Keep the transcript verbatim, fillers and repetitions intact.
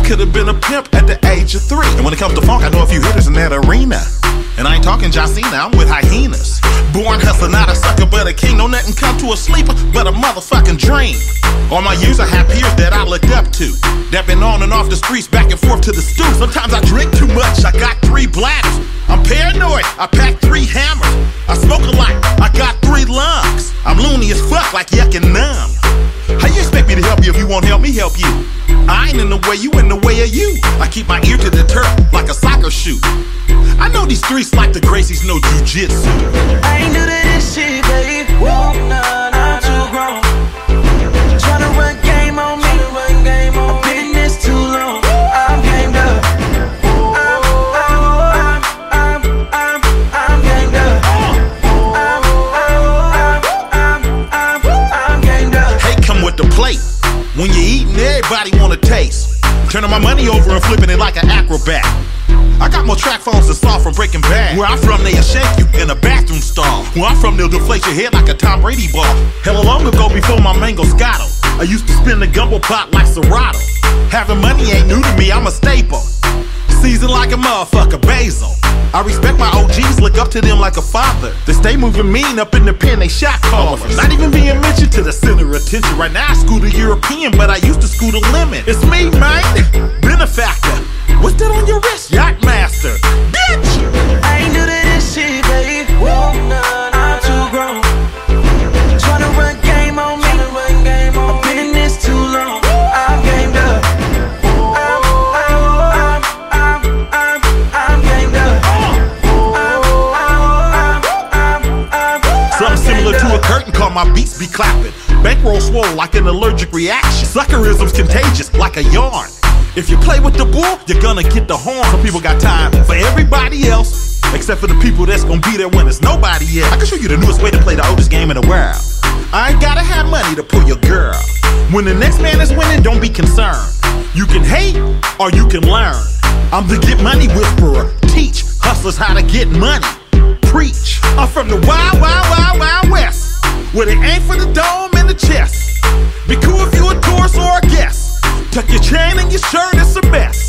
could have been a pimp at the age of three. And when it comes to funk, I know a few hitters in that arena. And I ain't talking John Cena, I'm with hyenas. Born hustler, not a sucker, but a king. No nothing come to a sleeper, but a motherfucking dream. All my years I have peers that I looked up to, that been on and off the streets, back and forth to the stoop. Sometimes I drink too much, I got three bladders. I'm paranoid, I pack three hammers. I smoke a lot, I got three lungs. I'm loony as fuck, like yuck and numb. How you expect me to help you if you won't help me help you? I ain't in the way, you in the way of you. I keep my ear to the turf like a soccer shoe. I know these streets like the Gracies know jujitsu. I ain't new to this shit, babe. Whoa, nah, nah, I'm too grown. Tryna run game on me. I've been in this too long. I'm gamed up. I'm, I'm, I'm, I'm, I'm gamed up. I'm, I'm, I'm, I'm, I'm gamed up. Hey, come with the plate. When you're eating, everybody wanna taste. Turning my money over and flipping it like an acrobat. I got more track phones than Saw from Breaking Bad. Where I'm from, they'll shake you in a bathroom stall. Where I'm from, they'll deflate your head like a Tom Brady ball. Hella long ago before my mango scotto, I used to spin the gumbo pot like Serato. Having money ain't new to me, I'm a staple. Seasoned like a motherfucker, basil. I respect my O Gs, look up to them like a father. They stay moving mean up in the pen, they shot callers. Not even being mentioned to the center of attention. Right now I school the European, but I used to school the lemon. It's me, man, benefactor. What's that on your wrist? Yacht master, bitch! I ain't new to this shit, babe. Whoa, nah, I'm too grown. Tryna run game on me. I've been in this too long. I'm gamed up. I'm, I'm, I'm, I'm, I'm gamed up. I'm, I'm, I'm, I'm, I'm Something similar to a curtain call, my beats be clapping. Bankroll swole like an allergic reaction. Suckerism's contagious like a yarn. If you play with the bull, you're gonna get the horn. Some people got time for everybody else, except for the people that's gonna be there when there's nobody else. I can show you the newest way to play the oldest game in the world. I ain't gotta have money to pull your girl. When the next man is winning, don't be concerned. You can hate or you can learn. I'm the get money whisperer. Teach hustlers how to get money. Preach. I'm from the wild, wild, wild, wild west, where they ain't for the dome and the chest. Be cool if you a tourist or a guest. Tuck your chain in your shirt, it's a mess.